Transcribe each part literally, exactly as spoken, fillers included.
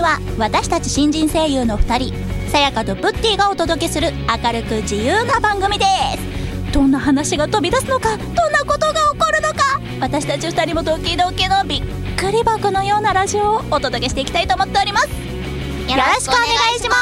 は私たち新人声優のふたり、さやかとプッティがお届けする明るく自由な番組です。どんな話が飛び出すのか、どんなことが起こるのか、私たちふたりもドキドキのびっくり箱のようなラジオをお届けしていきたいと思っております。よろしくお願いします。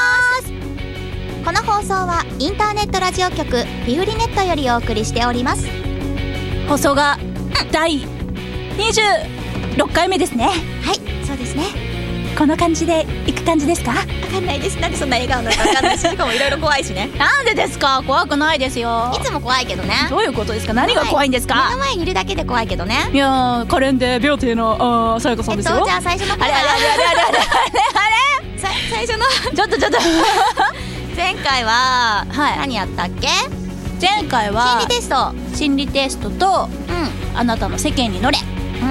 この放送はインターネットラジオ局ピフリネットよりお送りしております。 放送がだいにじゅうろっかいめですね。 はい、そうですね。 この感じでいく感じですか？わかんないです。なんでそんな笑顔なのかわかんないし、しかもいろいろ怖いしね。 なんでですか？怖くないですよ。 いつも怖いけどね。 どういうことですか？何が怖いんですか？ 目の前にいるだけで怖いけどね。 いやー、可憐でビューティーのさやかさんですよ。 えっとじゃあ最初のあれあれあれあれあれあれあれさ最初のちょっとちょっと前回は、はい、何やったっけ？ 前回は心理テスト心理テストと、うん、あなたの世間に乗れ、うん、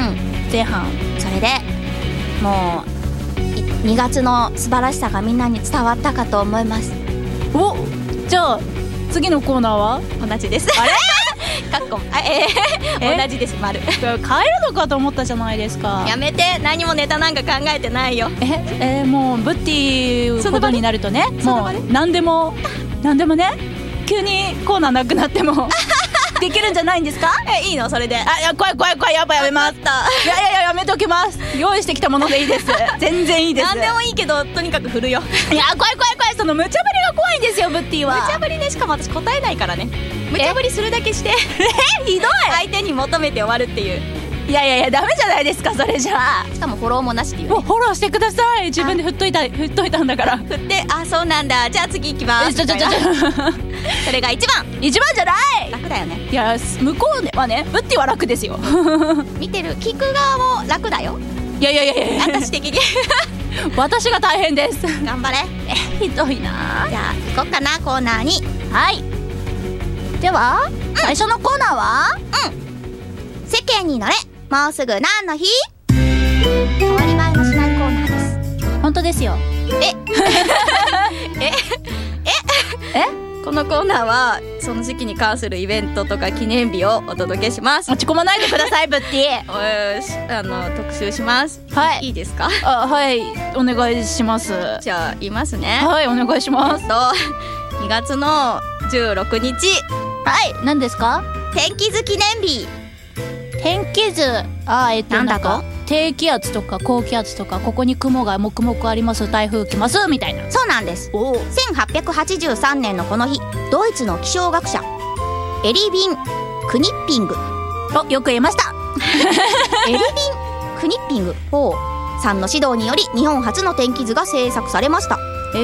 前半。 それでもうにがつの素晴らしさがみんなに伝わったかと思います。 お、じゃあ次のコーナーは同じです。あれかっこあ、えー、同じです。丸変えるのかと思ったじゃないですか。 やめて、何もネタなんか考えてないよ。 え、えー、もうブッティほどになるとね、もう何でも何でもね、急にコーナーなくなってもできるんじゃないんですか？ え、いいのそれで？ あ、いや、怖い怖い怖い、やっぱやめます。いやいやいや、やめときます。用意してきたものでいいです。全然いいです。 何でもいいけど、とにかく振るよ。 いや、怖い怖い怖い、その無茶ぶりが怖いんですよ、ブッティは。 無茶ぶりね、しかも私答えないからね。無茶ぶりするだけしてえ、ひどい。 相手に求めて終わるっていう。 いやいやいや、ダメじゃないですか、それじゃあ。 しかもフォローもなしっていうね。 フォローしてください。自分で振っといた振っといたんだから。 振って、あ、そうなんだ、じゃあ次行きます。 ちょちょちょちょそれが一番。 一番じゃない。 楽だよね。 いや、向こうはね、ブッティは楽ですよ。 見てる聞く側も楽だよ。 いやいやいやいや、 私的に私が大変です。 頑張れ。 え、ひどいな。 じゃあ行こうかな、コーナーに。 はい。では、うん、最初のコーナーは、 うん、世間に乗れ、もうすぐ何の日？変わり映えのしないコーナーです。 本当ですよ。 ええええこのコーナーはその時期に関するイベントとか記念日をお届けします。 落ち込まないでください、ブッティ。よし、あの特集します。 はい。 いいですか？ あ、はい、お願いします。 じゃあ言いますね。 はい、お願いします。 とにがつのじゅうろくにち。 はい、何ですか？ 天気図記念日。 天気図、あ、えっと、 なんだと？ 低気圧とか高気圧とか、ここに雲が黙々あります、台風来ますみたいな。 そうなんです。せんはっぴゃくはちじゅうさんねんのこの日、ドイツの気象学者エリビン・クニッピング、 お、よく言えましたエリビン・クニッピングさんの指導により日本初の天気図が制作されました。 え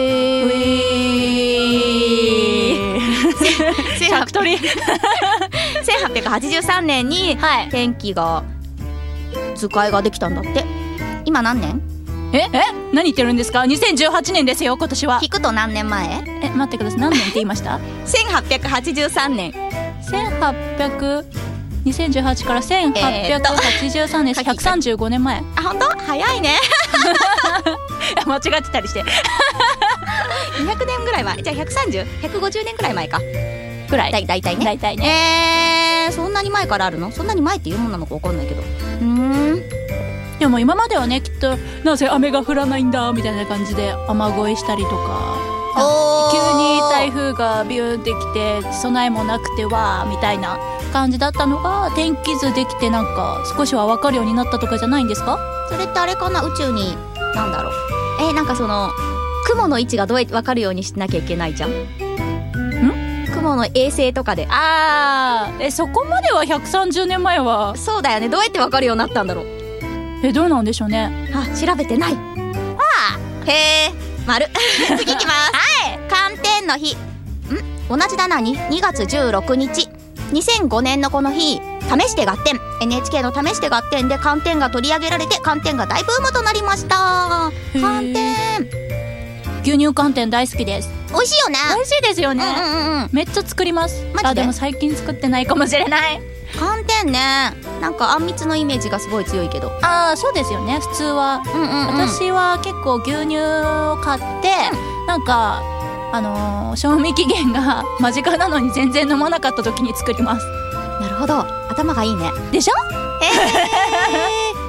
ーせんはっぴゃくはちじゅうさんねんに天気が図解ができたんだって。今何年？ ええ何言ってるんですか？にせんじゅうはちねんですよ、今年は。 引くと何年前？ え、待ってください、何年って言いました？ せんはっぴゃくはちじゅうさんねん。 せんはっぴゃくにせんじゅうはちからせんはっぴゃくはちじゅうさんねん、ひゃくさんじゅうごねんまえ。 あ、本当？早いね間違ってたりしてにひゃくねんぐらい前。じゃあひゃくさんじゅう、ひゃくごじゅうねんぐらい前かぐらい。 だいたいね。 だいたいね。 えー、そんなに前からあるの？そんなに前っていうもんなのか分かんないけど。うーん。 でも今まではね、きっとなぜ雨が降らないんだみたいな感じで雨乞いしたりとか、急に台風がビューンってきて備えもなくてわーみたいな感じだったのが、天気図できてなんか少しは分かるようになったとかじゃないんですか？ それってあれかな、宇宙になんだろう、えー、なんかその雲の位置がどうやって分かるようにしなきゃいけないじゃん。ん？雲の衛星とかで。 あー、え、そこまではひゃくさんじゅうねんまえは。 そうだよね。どうやって分かるようになったんだろう。 え、どうなんでしょうね。 あ、調べてない。ああ、へえ、丸次いきます。はい、寒天の日。ん、同じだな。にがつじゅうろくにち、にせんごねんのこの日、試して合点 エヌエイチケー の試して合点で寒天が取り上げられて、寒天が大ブームとなりました。寒天、 牛乳寒天大好きです。 美味しいよね。 美味しいですよね。 うんうんうん、 めっちゃ作ります。 マジで？ あ、でも最近作ってないかもしれない。 寒天ね、なんかあんみつのイメージがすごい強いけど。 ああ、そうですよね、普通は。うんうんうん、私は結構牛乳を買って、うん、なんかあのー、賞味期限が間近なのに全然飲まなかった時に作ります。 なるほど、頭がいいね。 でしょ？ えー、あれなんか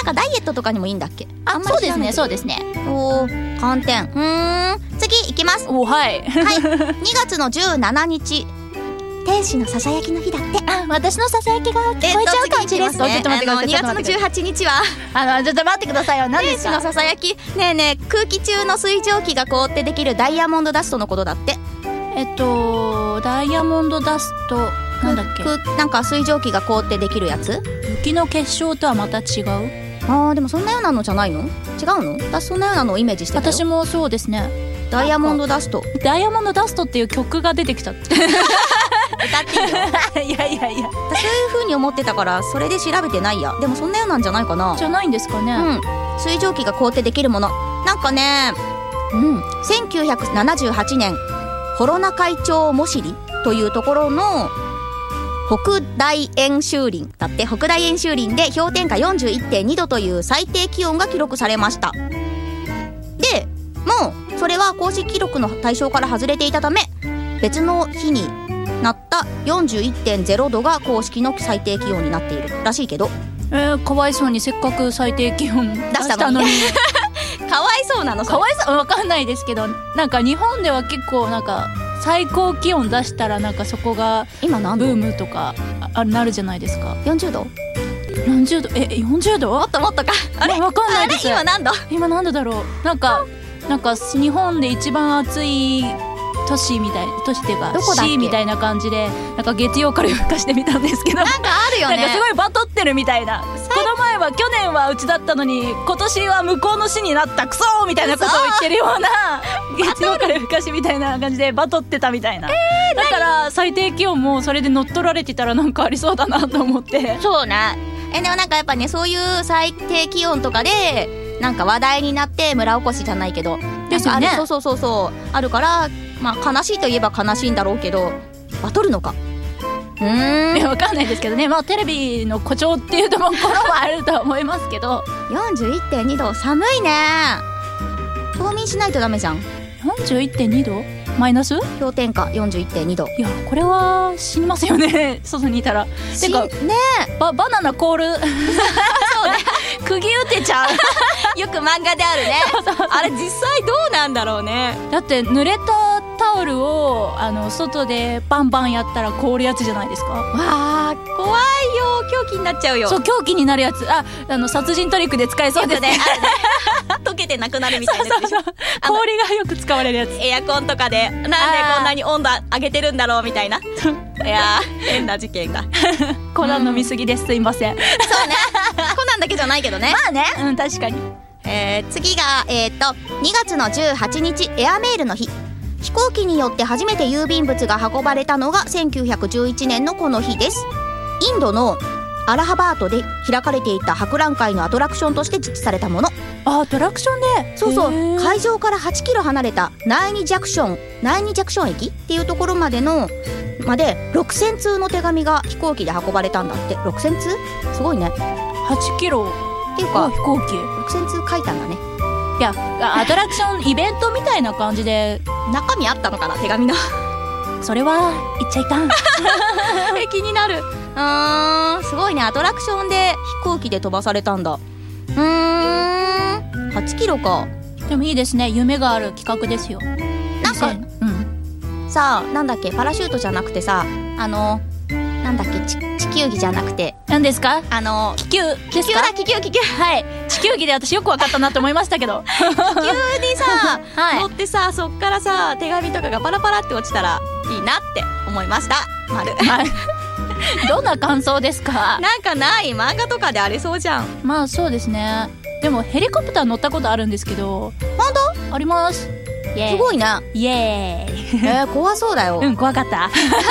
かダイエットとかにもいいんだっけ？ あ、そうですねそうですね。 おー、寒天。うーん、次いきます。 おはいはいにがつのじゅうしちにち、天使のささやきの日だって。 あ、私のささやきが聞こえちゃう感じです。 ちょっと待ってください。にがつのじゅうはちにちはあのちょっと待ってくださいよ。何で天使すか？ のささやき。ねえねえ、空気中の水蒸気が凍ってできるダイヤモンドダストのことだって。 えっとダイヤモンドダストなんだっけ？ くなんか水蒸気が凍ってできるやつ。 雪の結晶とはまた違う？ あー、でもそんなようなのじゃないの？違うの？私そんなようなのをイメージしてたよ。 私もそうですね。 ダイヤモンドダスト。 ダイヤモンドダストっていう曲が出てきちゃった歌っていいよ。 いやいやいや私そういう風に思ってたからそれで調べてないや。でもそんなようなんじゃないかな。 じゃないんですかね。 うん、水蒸気が凍ってできるものなんかね、うん、せんきゅうひゃくななじゅうはちねん幌名会長モシリというところの北大円周林だって。北大円周林で氷点下 よんじゅういってんに 度という最低気温が記録されました。でもうそれは公式記録の対象から外れていたため、別の日になった よんじゅういってんゼロ 度が公式の最低気温になっているらしいけど。 えー、かわいそうにせっかく最低気温出したのにかわいそうなの？ かわいそう、わかんないですけど、なんか日本では結構なんか最高気温出したらなんかそこが今何度？ ブームとかあなるじゃないですか。 よんじゅうど？ 何十度？え、よんじゅうど？ もっともっとか。あれわかんないです。 あれ今何度？ 今何度だろう。なんかなんか日本で一番暑い都市みたい、都市っていうかどこだっけ市みたいな感じで、なんか月曜から夜更かしてみたんですけど、 なんかあるよね。 なんかすごいバトってるみたいな。この前は去年はうちだったのに今年は向こうの市になったクソーみたいなことを言ってるような月曜から夜更かしみたいな感じでバトってたみたいな、えー、だから最低気温もそれで乗っ取られてたらなんかありそうだなと思って。 そうね。えでもなんかやっぱね、そういう最低気温とかでなんか話題になって村おこしじゃないけどですよね。 そうそうそうそうあるから、まあ悲しいといえば悲しいんだろうけど、バトるのか。うーん、 いやわかんないですけどね。まあテレビの誇張っていうところもあるとは思いますけどよんじゅういってんに 度寒いね。冬眠しないとダメじゃん。 よんじゅういってんに 度マイナス氷点下 よんじゅういってんに 度。 いやこれは死にますよね外にいたら。てかねババナナ凍るそうね釘打てちゃうよく漫画であるねあれ実際どうなんだろうね。 だって濡れたタオルをあの外でバンバンやったら凍るやつじゃないですか。 わあ怖いよ、狂気になっちゃうよ。 そう狂気になるやつ。ああの殺人トリックで使えそうですね。 溶けてなくなるみたいなやつでしょ。 氷がよく使われるやつ。 エアコンとかでなんでこんなに温度上げてるんだろうみたいな。いやー変な事件がコナン飲みすぎです、すいません。 そうねコナンだけじゃないけどね。 まあね、うん確かに。 えー、次がえー、っとにがつのじゅうはちにちエアメールの日。飛行機によって初めて郵便物が運ばれたのがせんきゅうひゃくじゅういちねんのこの日です。インドのアラハバードで開かれていた博覧会のアトラクションとして実施されたもの。 あ、アトラクションで。 そうそう、 へー会場からはちキロ離れたナイニジャクションナイニジャクション駅っていうところまでのまでろくせんつうの手紙が飛行機で運ばれたんだって。ろくせんつうすごいね。 はちキロっていうか飛行機。 ろくせんつう書いたんだね。 いやアトラクションイベントみたいな感じで中身あったのかな手紙のそれは言っちゃいかんえ気になる。うーんすごいね。アトラクションで飛行機で飛ばされたんだ。うーんはちキロか。 でもいいですね。夢がある企画ですよ。 なんかうんさあなんだっけパラシュートじゃなくてさあのなんだっけち地球儀じゃなくて何ですか。 あの気球ですか。 気球だ気球気球はい地球儀で私よく分かったなと思いましたけど気球にさ、 はい乗ってさそっからさ手紙とかがパラパラって落ちたらいいなって思いました。丸どんな感想ですか。 なんかない漫画とかでありそうじゃん。 まあそうですね。でもヘリコプター乗ったことあるんですけど。 本当？ あります。イエーイすごいね。 イエーイえー、怖そうだよ。 うん怖かった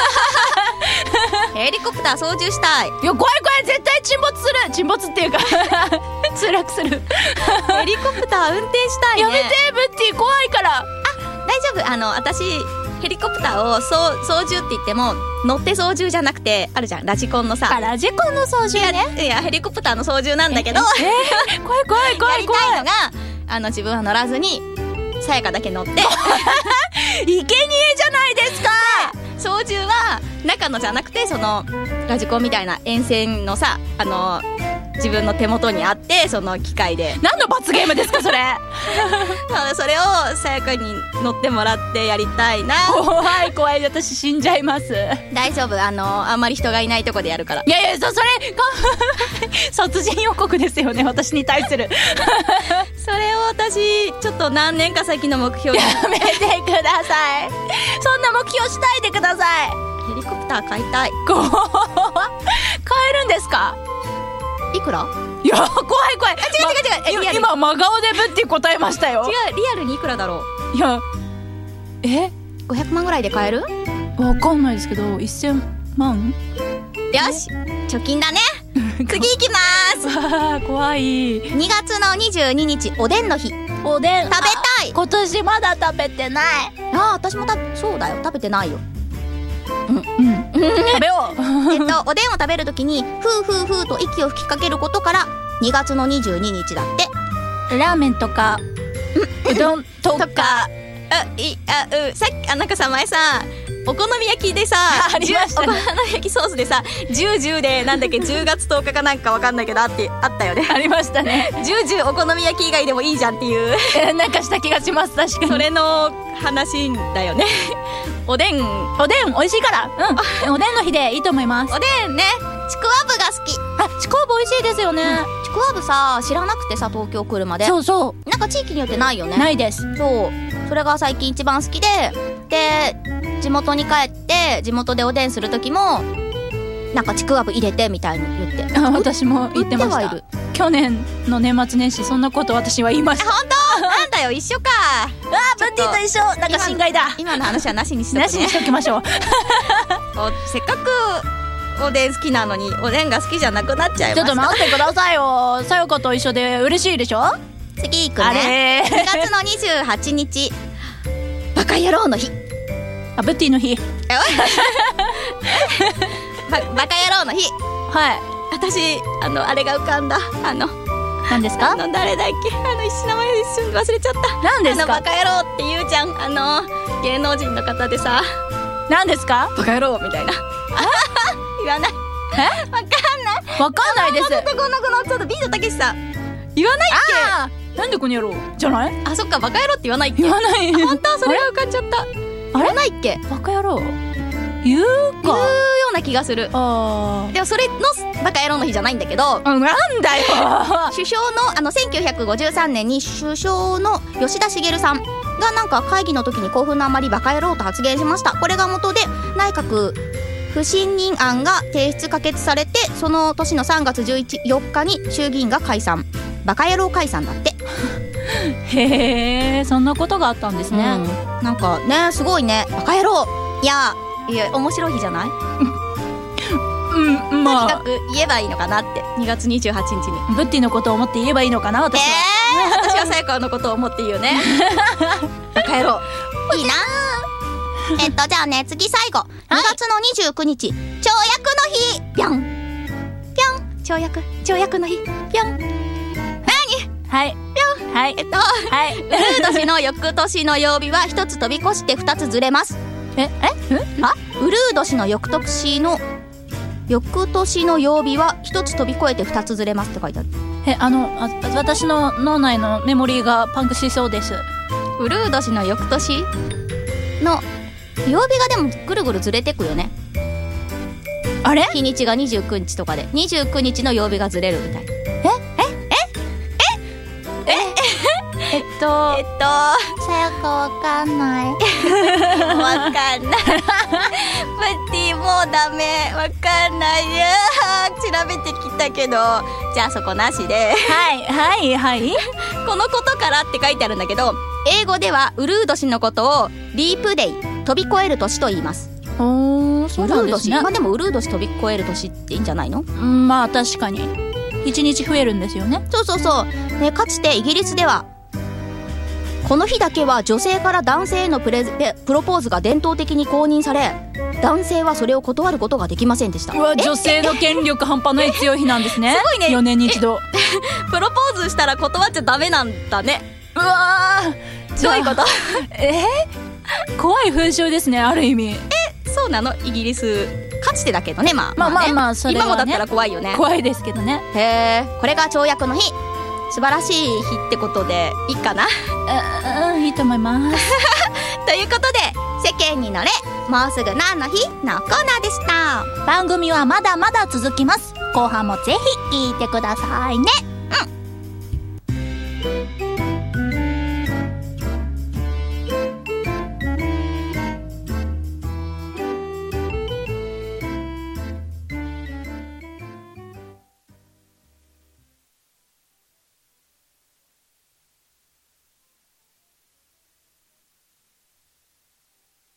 ヘリコプター操縦したい。 いや怖い怖い絶対沈没する。沈没っていうか墜落するヘリコプター運転したいね。 やめてブッティ怖いから。 大丈夫。あの私ヘリコプターを操操縦って言っても乗って操縦じゃなくてあるじゃんラジコンのさ。 あラジコンの操縦ね。 いやいやヘリコプターの操縦なんだけどえー、怖い怖い怖やりい怖い。 たいのがあの自分は乗らずにさやかだけ乗って生贄じゃないですか。 操縦は中のじゃなくてそのラジコンみたいな沿線のさあの自分の手元にあって、その機械で何の罰ゲームですかそれ。 それをさやかに乗ってもらってやりたいな。 怖い怖い、私死んじゃいます。 大丈夫、あのあんまり人がいないとこでやるから。 いやいや、そそれ殺人予告ですよね、私に対する。 それを私ちょっと何年か先の目標に。 やめてください。そんな目標しないでください。 ヘリコプター買いたい。 こう買えるんですか？ いくら？ いや、怖い怖い。 違う違う違う、 ま、今真顔でぶって答えましたよ。 違う、リアルにいくらだろう。いや、えごひゃくまんぐらいで買える？ わかんないですけど、せんまん？ よし、貯金だね。次行きまーす。 わー、怖い。 にがつのにじゅうににち、おでんの日。 おでん食べたい。 今年まだ食べてない。 ああ、私もたそうだよ、食べてないよ。 うんうん食べよう。 えっとおでんを食べるときにふうふうふうと息を吹きかけることからにがつのにじゅうににちだって。 ラーメンとかうどんとか。 とかあいあうさっきあなんかさ前さお好み焼きでさありましたね、 お好み焼きソースでさじゅうじゅうでなんだっけじゅうがつとおかかなんかわかんないけどあってあったよね。 ありましたね。 じゅうじゅうお好み焼き以外でもいいじゃんっていうなんかした気がします。確かにそれの話だよね。おでんおでん美味しいから、うん、おでんの日でいいと思います。 おでんね、ちくわぶが好き。 あ、ちくわぶ美味しいですよね、うん、 ちくわぶさ知らなくてさ、東京来るまで。 そうそう、 なんか地域によってないよね。 ないです。 そう、それが最近一番好きで、で地元に帰って地元でおでんする時もなんかちくわぶ入れてみたいに言って。 あ、私も言ってました。 売ってはいる。 去年の年末年始そんなこと私は言いました。 本当？なんだよ、一緒か。 あ、ブッティと一緒。なんか心外だ。 今の話はなしにしとくね。 なしにしときましょう。 せっかくおでん好きなのにおでんが好きじゃなくなっちゃいました。 ちょっと待ってくださいよ。さよかと一緒で嬉しいでしょ。 次行くね。にがつのにじゅうはちにち、バカ野郎の日。 あ、ブッティの日。 ばバカ野郎の日。 はい。 私あのあれが浮かんだ。あの何ですか？ あの誰だっけ、あの一名前一瞬忘れちゃった。 何ですか？ あのバカ野郎って言うじゃん、あの芸能人の方でさ。 何ですか？ バカ野郎みたいな。言わない。 え？ わかんない。 わかんないです。 出てこなくなっちゃった。ビートたけしさん。言わないっあー、なんでこの野郎じゃない？ け？あ、そっか、バカ野郎って言わないっけ？ 言わない。 本当？それが浮かんじゃった。言わないっけ？ バカ野郎言うか。 言うような気がする。 あでもそれのバカ野郎の日じゃないんだけど、 あ、なんだよ。 首相のあのせんきゅうひゃくごじゅうさんねんに首相の吉田茂さんがなんか会議の時に興奮のあまりバカ野郎と発言しました。これが元で内閣不信任案が提出可決されて、その年のさんがつじゅうよっかに衆議院が解散。バカ野郎解散だって。 へえ、そんなことがあったんですね、 うん、なんかね、すごいね。バカ野郎。いやいや、面白い日じゃない？ うん、まあとにかく言えばいいのかなって。にがつにじゅうはちにちにブッティのことを思って言えばいいのかな、私は。 えー、私はさやかのことを思って言うね。バカ野郎。いいな。えっとじゃあね、次最後、にがつのにじゅうくにち、跳躍の日。ぴょんぴょん。跳躍跳躍の日。ぴょん。 はいぴょん。 はいえっとはい。 ウルー年の翌年の曜日は一つ飛び越して二つずれます。 ええあ、ウルー年の翌年の翌年の曜日は一つ飛び越えて二つずれますって書いてある。 え、あのあ私の脳内のメモリーがパンクしそうです。 ウルー年の翌年の曜日がでもぐるぐるずれてくよね。 あれ？ 日にちがにじゅうくにちとかでにじゅうくにちの曜日がずれるみたいな。 えっとえっとさやかわかんない。わかんない。プッティもうダメ。わかんないよ。調べてきたけど、じゃあそこなしで。 はいはいはい。 このことからって書いてあるんだけど、英語ではウルー年のことをリープデイ、飛び越える年と言います。 おー、そうなんですね。 まあでもウルー年飛び越える年っていいんじゃないの？ うん、まあ確かに一日増えるんですよね。 そうそうそう、ね、かつてイギリスではこの日だけは女性から男性へのプレプロポーズが伝統的に公認され、男性はそれを断ることができませんでした。 うわ、女性の権力半端ない強い日なんですね。 すごいね。 よねんに一度プロポーズしたら断っちゃダメなんだね。 うわー、 どういうこと？ えー、怖い風習ですね、ある意味。 え、そそうなのイギリスかつてだけどね、まあまあまあねまあそれはね今もだったら怖いよね。 怖いですけどね。 へえ、これが跳躍の日、素晴らしい日ってことでいいかなうん、うん、いいと思いますということで、世間に乗れもうすぐ何の日のコーナーでした。 番組はまだまだ続きます。後半もぜひ聞いてくださいね。